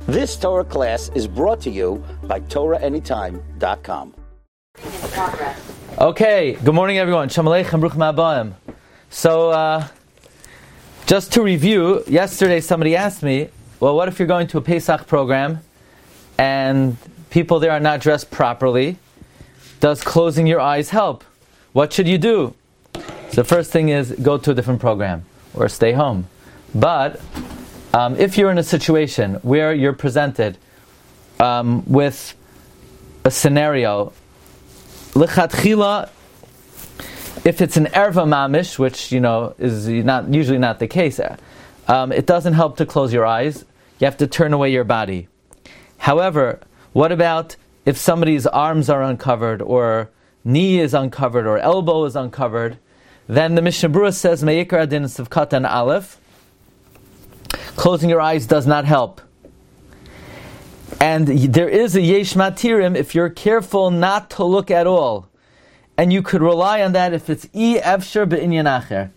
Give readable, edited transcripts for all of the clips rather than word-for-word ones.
This Torah class is brought to you by TorahAnytime.com. Okay, good morning everyone. Shalom Aleichem, Bruchim Habayim. So, just to review, yesterday somebody asked me, well, what if you're going to a Pesach program and people there are not dressed properly? Does closing your eyes help? What should you do? So the first thing is go to a different program or stay home. But if you're in a situation where you're presented with a scenario, lichatchila, if it's an erva mamish, which is usually not the case, it doesn't help to close your eyes. You have to turn away your body. However, what about if somebody's arms are uncovered, or knee is uncovered, or elbow is uncovered? Then the Mishnah Berurah says, Me'ikar adin sivkat and aleph, closing your eyes does not help. And there is a yesh matirim if you're careful not to look at all. And you could rely on that if it's efshar be'inyan acher.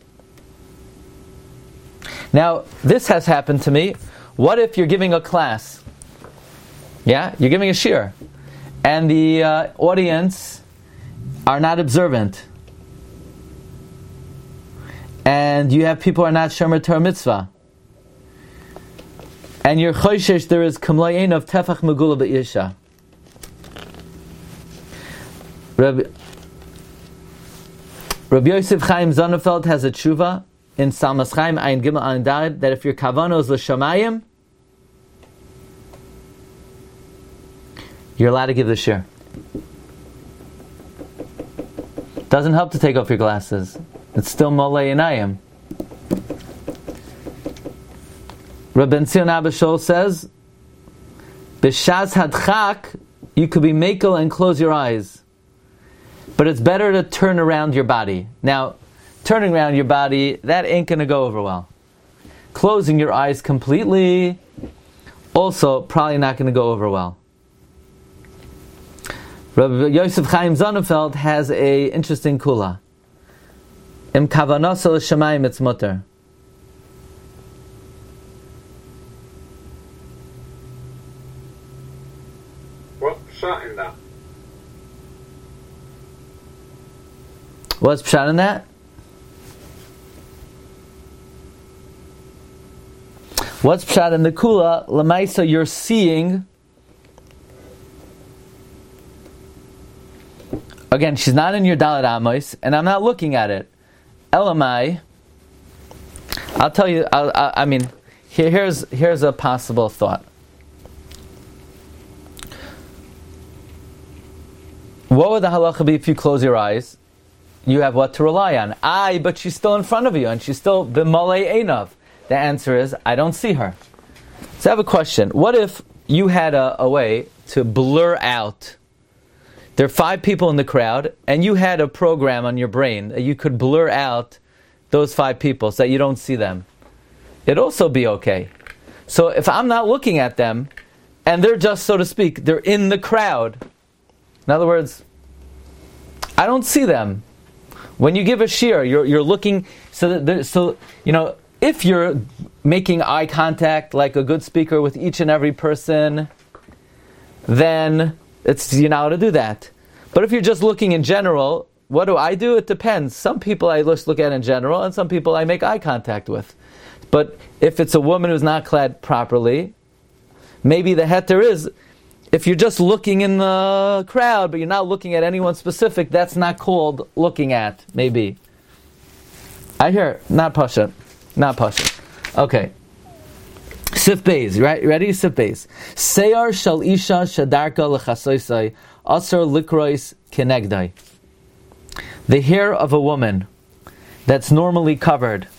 Now, this has happened to me. What if you're giving a class? Yeah, you're giving a shiur, and the audience are not observant, and you have people who are not shomer Torah mitzvah, and you're choishesh there is kamlayin of tefach megula be'isha. Rabbi Yosef Chaim Zonnefeld has a tshuva in Salmas Chaim Ayin Gimel Ayin Daled that if your kavana is l'shamayim, you're allowed to give the shiur. Doesn't help to take off your glasses. It's still molei inayim. Rabbi Zion Abba Shaul says, b'shas hadchak, you could be mekel and close your eyes. But it's better to turn around your body. Now, turning around your body, that ain't going to go over well. Closing your eyes completely, also probably not going to go over well. Rabbi Yosef Chaim Zonnefeld has a interesting kula. Im kavanos l'shamayim it's mutter. What's pshat in that? What's pshat in that? What's pshat in the kula? Lamaisa, you're seeing. Again, she's not in your Dalet Amos, and I'm not looking at it. Elamai, I'll tell you. Here's a possible thought. What would the halacha be if you close your eyes? You have what to rely on. But she's still in front of you, and she's still b'malei einav. The answer is, I don't see her. So I have a question. What if you had a way to blur out? There are 5 people in the crowd, and you had a program on your brain that you could blur out those 5 people so that you don't see them. It'd also be okay. So if I'm not looking at them, and they're just, so to speak, they're in the crowd. In other words, I don't see them. When you give a shiur, you're looking, if you're making eye contact like a good speaker with each and every person, then you're not allowed to do that. But if you're just looking in general, what do? It depends. Some people I just look at in general, and some people I make eye contact with. But if it's a woman who's not clad properly, maybe the heter is, if you're just looking in the crowd, but you're not looking at anyone specific, that's not called looking at, maybe. I hear, not pasha. Okay. Sif Beis, right? Ready? Sif Beis. Seyar shal isha shadarka lechasoisai asar likrois kenegdai. The hair of a woman that's normally covered.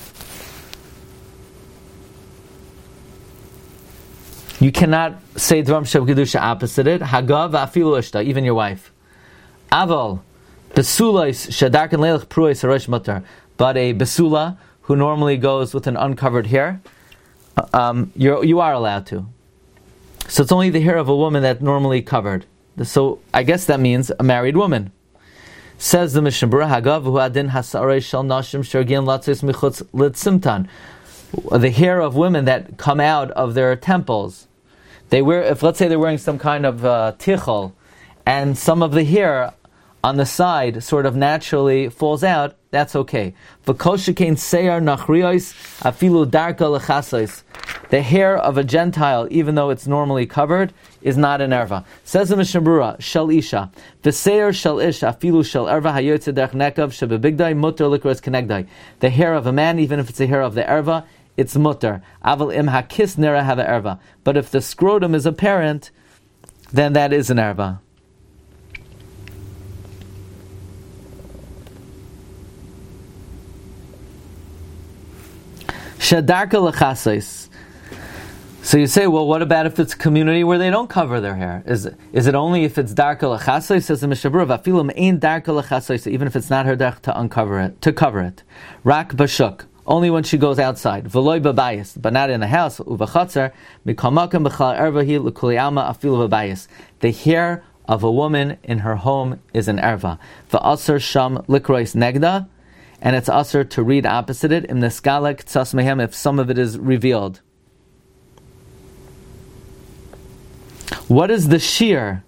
You cannot say dvarim shel kedusha opposite it. Hagav afilu ishta, even your wife. Aval besulais shadarkan leilach pruis harosh mutar. But a besula who normally goes with an uncovered hair, you are allowed to. So it's only the hair of a woman that's normally covered. So I guess that means a married woman. Says the Mishnah Berurah, Hagav hu adin hasarei shel nashim shergin latzis michutz litzimtan. the hair of women that come out of their temples. They wear, if let's say they're wearing some kind of tichel, and some of the hair on the side sort of naturally falls out, that's okay. The hair of a Gentile, even though it's normally covered, is not an erva. Says the Mishnah Berurah, shel isha, v'seir shel ish afilu shel erva hayotze derech nekav shebebigdai mutter likros kenegdai. The hair of a man, even if it's the hair of the erva, it's mutter. Aval im hakis nera have erva. But if the scrotum is apparent, then that is an erva. Shadarka lechasais. So you say, well, what about if it's a community where they don't cover their hair? Is it only if it's darka lechasais? Says the Mishnah Berurah, afilu ein darka lechasais, even if it's not her derech to cover it. Rak bashuk, only when she goes outside. V'loy babayis, but not in the house. Uvachatzer mikol makom b'chal ervahi l'kuli alma afilu babayis. The hair of a woman in her home is an erva. V'aser sham likrois negda. And it's usher to read opposite it, im neskalek tzas mehem, if some of it is revealed. What is the shear?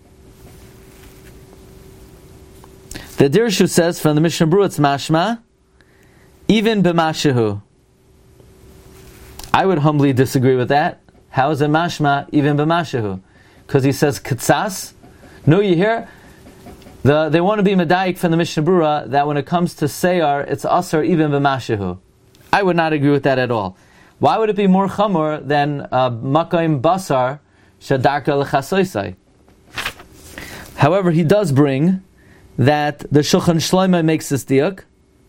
The Dirshu says from the Mishnah Berurah, it's mashma, even b'mashehu. I would humbly disagree with that. How is it mashma, even b'mashehu? Because he says ktsas. No, you hear? They want to be medayik from the Mishnah Berurah that when it comes to seyar, it's asar even b'mashehu. I would not agree with that at all. Why would it be more chamor than makayim basar shadarka lechasoisai? However, he does bring that the Shulchan Shlomo makes this diuk.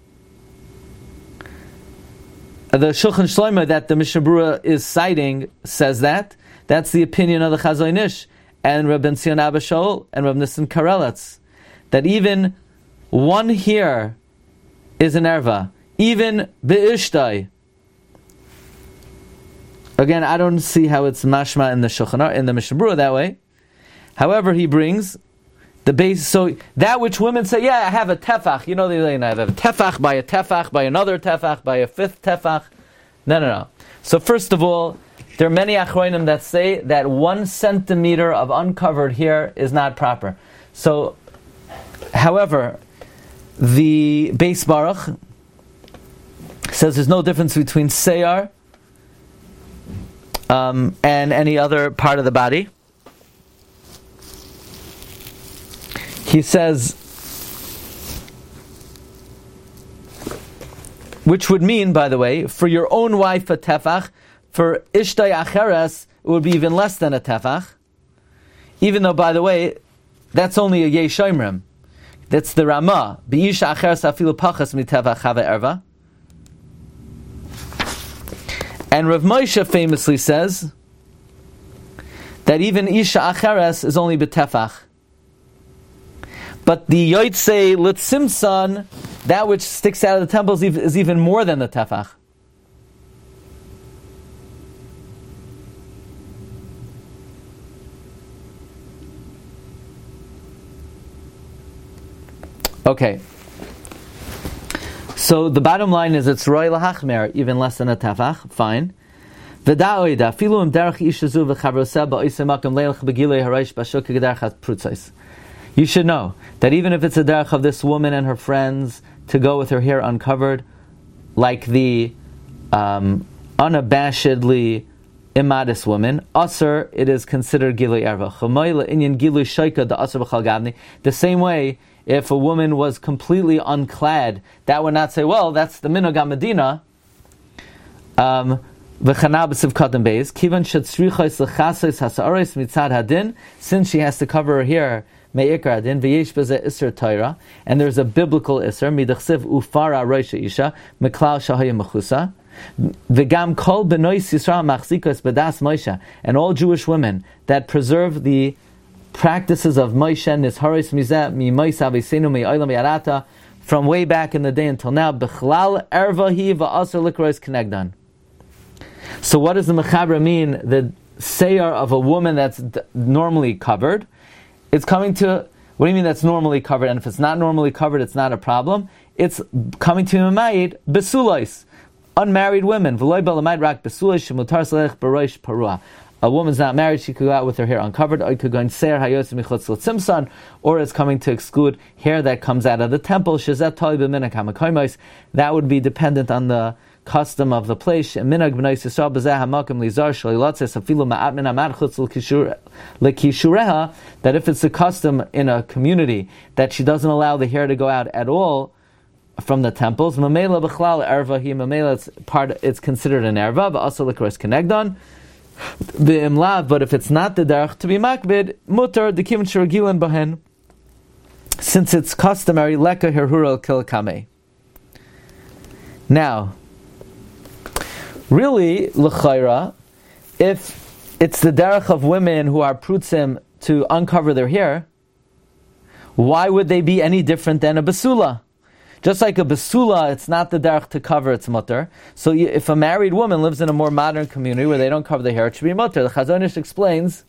The Shulchan Shlomo that the Mishnah Berurah is citing says that. That's the opinion of the Chazon Ish and Reb Ben Zion Abba Shaul and Reb Nissen Karelitz. That even one hair is an erva, even be'ishtai. Again, I don't see how it's mashma in the Shulchan in the Mishnah Berurah that way. However, he brings the base. So that which women say, yeah, I have a tefach. You know, I have a tefach by another tefach by a fifth tefach. No. So first of all, there are many achronim that say that 1 centimeter of uncovered hair is not proper. So. However, the Beis Baruch says there's no difference between seyar and any other part of the body. He says, which would mean, by the way, for your own wife a tefach, for ishtay acheres it would be even less than a tefach. Even though, by the way, that's only a yesh omrim. That's the Ramah. B'isha acheres afilu pachas mitevach chava erva. And Rav Moshe famously says that even isha acheres is only b'tefach. But the yotzei litzimtzan, that which sticks out of the temple, is even more than the tefach. Okay. So the bottom line is it's roy lahachmer, even less than a tefach. Fine. V'da'oida filu derech ishazu v'chavroseh ba'oisemakim leilach begilei haraish b'ashuk g'derech prutzos. You should know that even if it's a derech of this woman and her friends to go with her hair uncovered, like the unabashedly immodest woman, asr, it is considered gilui erva. Chamoy le'inyan gilui shaika da asr b'chal gavni. The same way, if a woman was completely unclad, that would not say, well, that's the minhag HaMedina. Since she has to cover her hair, and there's a biblical isser, and all Jewish women that preserve the practices of Moshe Nisharis Mizeh Mi Moshe Avesinu Mi Olam Yarata from way back in the day until now. Bechlal Ervahi Va'asar Likrois Kenegdan. So what does the Mechaber mean? The seyar of a woman that's normally covered. It's coming to. What do you mean that's normally covered? And if it's not normally covered, it's not a problem. It's coming to Mamayid Besulais. unmarried women. A woman's not married, she could go out with her hair uncovered, or it could go in seir hayotz michutz l'tzimtzan, or it's coming to exclude hair that comes out of the temple. That would be dependent on the custom of the place. That if it's a custom in a community that she doesn't allow the hair to go out at all from the temples, it's considered an erva, also l'kros kenegdon. But if it's not the derech to be makbid, mutar the kim shiragilan bahen, since it's customary leka herhura kilkame. Now, really, l'chayra, if it's the derech of women who are prutzim to uncover their hair, why would they be any different than a basula? Just like a basula, it's not the derech to cover its mutter. So if a married woman lives in a more modern community where they don't cover their hair, it should be mutter. The Chazon Ish explains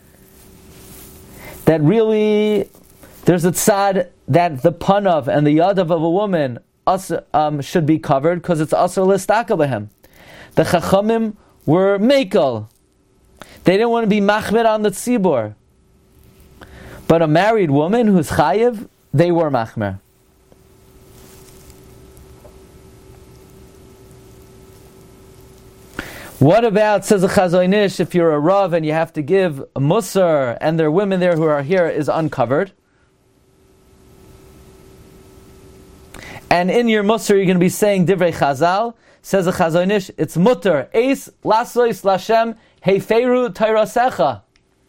that really there's a tzad that the panav and the yadav of a woman should be covered because it's asur l'staka b'hem. The Chachamim were mekel. They didn't want to be machmir on the tzibur. But a married woman who's chayiv, they were machmir. What about, says the Chazon Ish, if you're a Rav and you have to give a Musar and there are women there who are here is uncovered? And in your Musar you're going to be saying Divrei Chazal, says the Chazon Ish, it's Mutter, Eis Lasois Lashem Heiferu Tairasecha.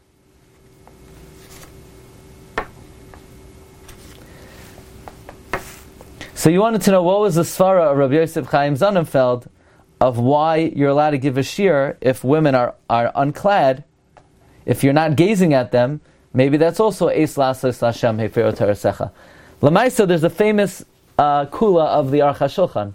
So you wanted to know what was the svara of Rabbi Yosef Chaim Sonnenfeld of why you're allowed to give a shear if women are unclad. If you're not gazing at them, maybe that's also Eis Lasos Lashem Hefero Tarasecha. Lamaisa, there's a famous kula of the Aruch HaShulchan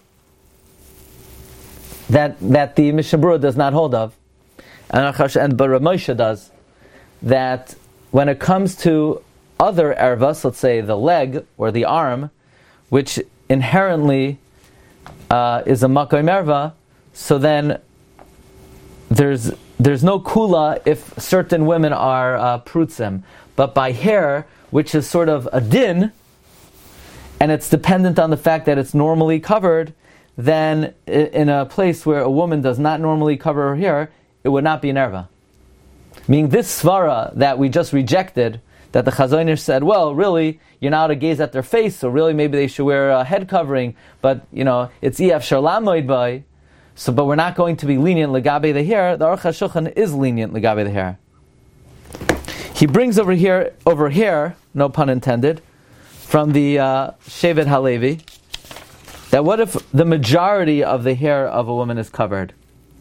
that the Mishnah Berurah does not hold of, and but Rav Moshe does, that when it comes to other ervas, let's say the leg or the arm, which inherently is a makom erva, so then there's no kula if certain women are prutzim. But by hair, which is sort of a din, and it's dependent on the fact that it's normally covered, then in a place where a woman does not normally cover her hair, it would not be an erva. Meaning this svara that we just rejected, that the Chazon Ish said, well, really, you're not to gaze at their face, so really maybe they should wear a head covering, but, it's Ef Sharlamoid by, but we're not going to be lenient legabe the hair. The Aruch HaShulchan is lenient legabe the hair. He brings over here, no pun intended, from the Shevet Halevi, that what if the majority of the hair of a woman is covered?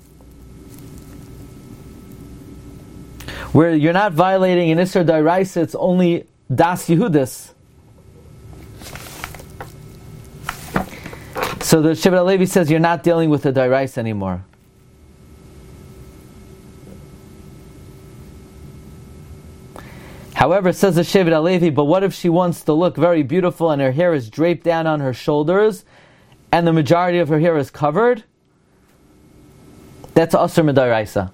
Where you're not violating an Isser D'Oraisa, it's only Das Yehudis. So the Shevet Halevi says you're not dealing with the D'Oraisa anymore. However, says the Shevet Halevi, but what if she wants to look very beautiful and her hair is draped down on her shoulders and the majority of her hair is covered? That's Asur M'Doraisa.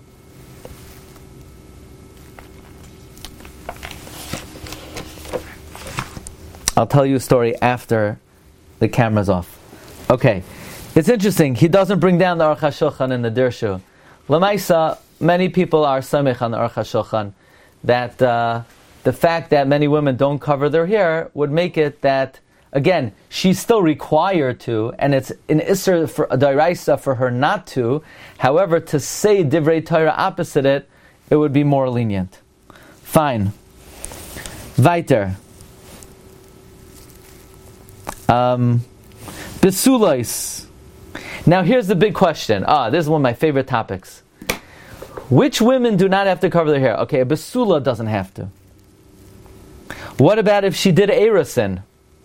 I'll tell you a story after the camera's off. Okay, it's interesting. He doesn't bring down the Aruch HaShulchan in the Dirshu. L'maisa, many people are samech on the Aruch HaShulchan that the fact that many women don't cover their hair would make it that, again, she's still required to, and it's an Isser for a D'Oraisa for her not to. However, to say Divrei Torah opposite it, it would be more lenient. Fine. Weiter. Besulais. Now here's the big question. This is one of my favorite topics. Which women do not have to cover their hair? Okay, a besula doesn't have to. What about if she did erusin?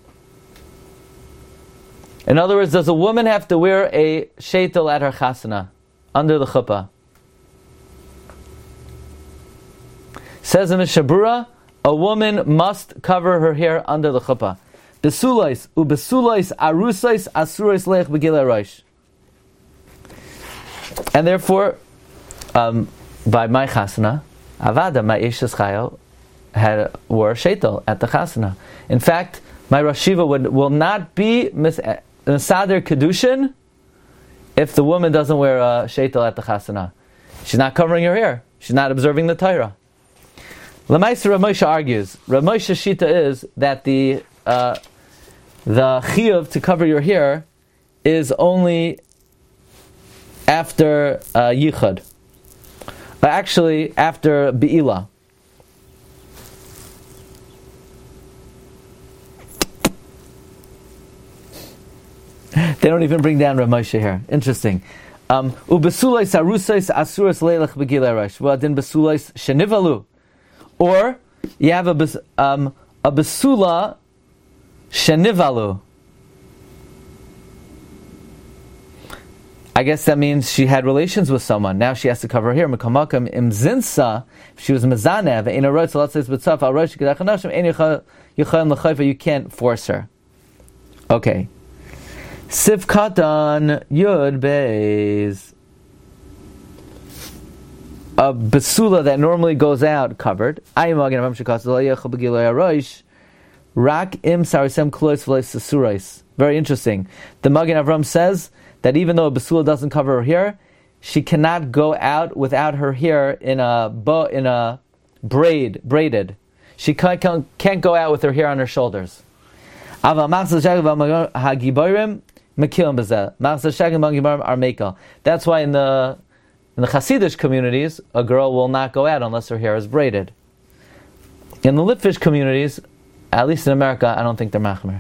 In other words, does a woman have to wear a sheitel at her chasana, under the chuppah? Says in Mishnah Berurah, a woman must cover her hair under the chuppah. Besulais, ubesulais, arusais, asurais leich begilei rosh. And therefore, by my chasana, Avada, my Eishes Chayil, wore sheitel at the chasana. In fact, my Rosh Yeshiva will not be Mesader Kedushin if the woman doesn't wear a sheitel at the chasana. She's not covering her hair. She's not observing the Torah. Lamaisa Rav Moshe argues. Rav Moshe's shita is that the chiyuv to cover your hair is only after yichud. Actually, after be'ilah. They don't even bring down Rav Moshe here. Interesting. Ubesulais arusais asuras leilach begilei rosh. Well, then besulais shenivalu. Or you have a besula shenivalu. I guess that means she had relations with someone. Now she has to cover her hair. Mekamakam imzinsa. If she was mezanev in a rosh, let's say b'tzaf al rosh kedachanashim ein yichayim l'chayva. You can't force her. Okay. Sif katan yud beis. A besula that normally goes out covered. Ayim agin avam shekas lo yechal begilei rosh. Rak im sarisem klois v'leis sasurais. Very interesting. The Magen Avram says that even though a besula doesn't cover her hair, she cannot go out without her hair in a braided. She can't go out with her hair on her shoulders. That's why in the Hasidic communities, a girl will not go out unless her hair is braided. In the Litvish communities, at least in America, I don't think they're machmer.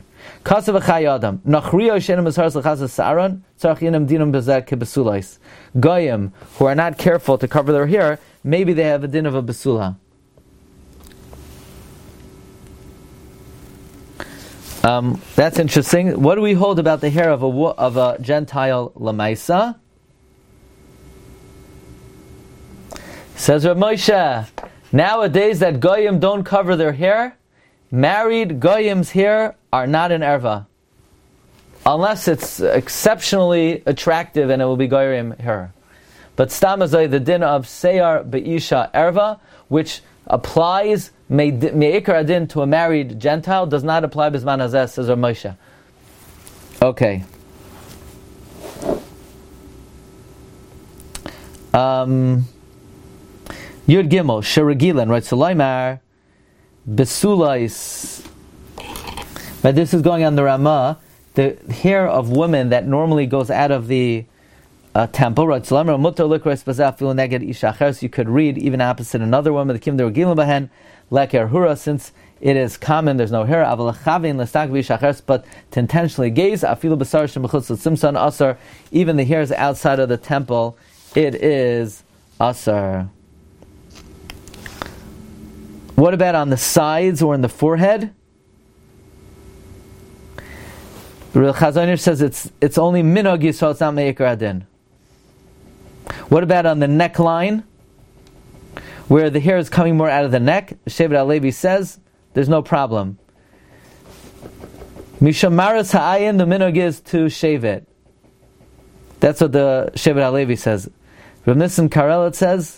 Goyim, who are not careful to cover their hair, maybe they have a din of a besula. That's interesting. What do we hold about the hair of a Gentile lamaisa? Says Rav Moshe, nowadays that Goyim don't cover their hair, married Goyim's hair are not an erva. Unless it's exceptionally attractive and it will be Goyim hair. But Stamazai, the din of Seyar Be'isha erva, which applies Me'ikar adin to a married Gentile, does not apply Bizman Hazeh, says Rav Moshe. Okay. Yud Gimel, Sheragilan, right? Sulaimar, Besulais. But this is going on the Ramah, the hair of women that normally goes out of the temple, right? Sulaimar, Mutter Likrais Bazafil Neged Ishacher. So you could read even opposite another woman, the Kim der Gilim Bahen, Leker Hura, since it is common, there's no hair, but to intentionally gaze, even the hairs outside of the temple, it is asar. What about on the sides or in the forehead? Real Chazon Ish says it's only minog Yisrael, it's not me'ikar adin. What about on the neckline, where the hair is coming more out of the neck? Shevet HaLevi says there's no problem. Mishamaras ha'ayin, the minog is to shave it. That's what the Shevet HaLevi says. Rav Nissen Karelitz says,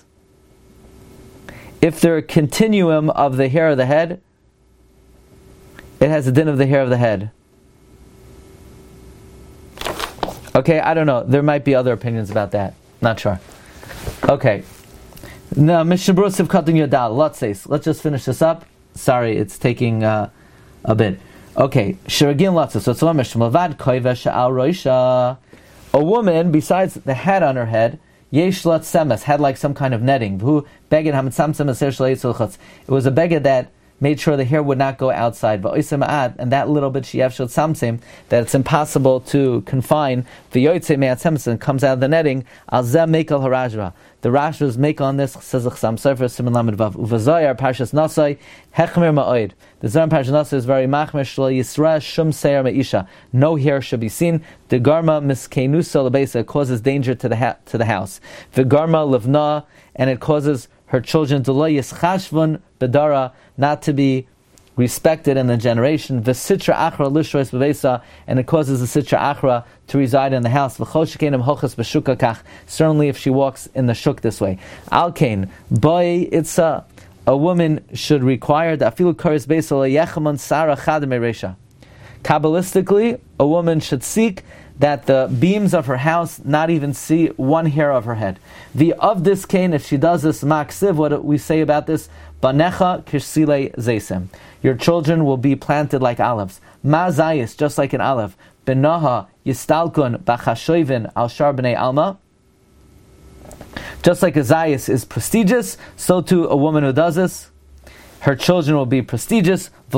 if there a continuum of the hair of the head, it has a din of the hair of the head. Okay, I don't know. There might be other opinions about that. Not sure. Okay. Now, Mishnah Berurah Sivkatan Yodal. Let's just finish this up. Sorry, it's taking a bit. Okay. Shiragin Latzes. So it's a Mishnah. Mavad Koiva Sha'al Roisha. A woman, besides the hat on her head, Yesh Lat Semes, had like some kind of netting. It was a beggar that made sure the hair would not go outside. And that little bit that it's impossible to confine, and comes out of the netting. The Rashba's make on this, says the Chassam Sofer, Siman Lamed Vav. Uvazayar Parshas Nasai Hechmer Ma'od. The Zohar Parshas Nasai is very machmer. Shlo Yisra Shum Seir Me'isha. No hair should be seen. The Garma Miskenusa Lebesa causes danger to the house. The Garma Levna, and it causes her children to lo yischashvun bedara, not to be respected in the generation. V'sitra achra lishrois b'veisa, and it causes the sitra achra to reside in the house. V'chol shekenim hochas b'shuka kach, certainly if she walks in the shuk this way. Alkein, boy itza, a woman should require that afilu karis beisa leyechaman sara chadam eresha. Kabbalistically, a woman should seek that the beams of her house not even see one hair of her head. The of this cane, if she does this maksiv, what we say about this, banecha kishsile zeisem. Your children will be planted like olives. Ma zayis, just like an olive. Benaha yistalkun b'chashoivin al shar b'nei alma. Just like a zayis is prestigious, so too a woman who does this, her children will be prestigious. Her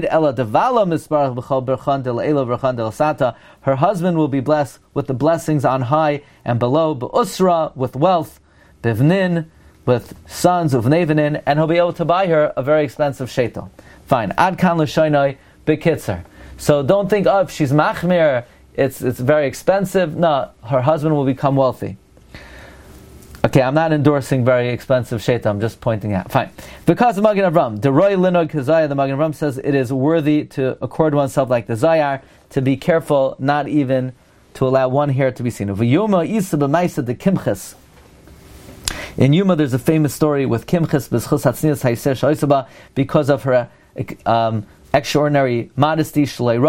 husband will be blessed with the blessings on high and below, be'usra, with wealth, bivnin, with sons of Nevanin, and he'll be able to buy her a very expensive shetel. Fine. Ad kan l'shoinoi b'kitzer. So don't think, if she's machmir, it's very expensive. No, her husband will become wealthy. Okay, I'm not endorsing very expensive sheta, I'm just pointing out. Fine. Because of Magen Avram, the Roy Linog Kazaya, the Magen Avram says it is worthy to accord oneself like the Zayar, to be careful not even to allow one hair to be seen. In Yuma, there's a famous story with Kimchis because of her extraordinary modesty,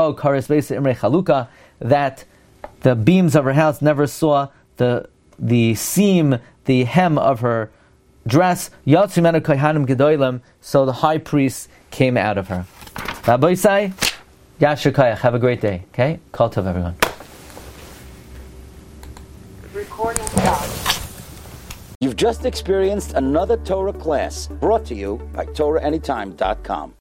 that the beams of her house never saw the seam, the hem of her dress. So the high priest came out of her. Rabbi Isai, Yashar Koyach, have a great day. Okay? Kol Tov, everyone. Recording stopped. You've just experienced another Torah class brought to you by TorahAnytime.com.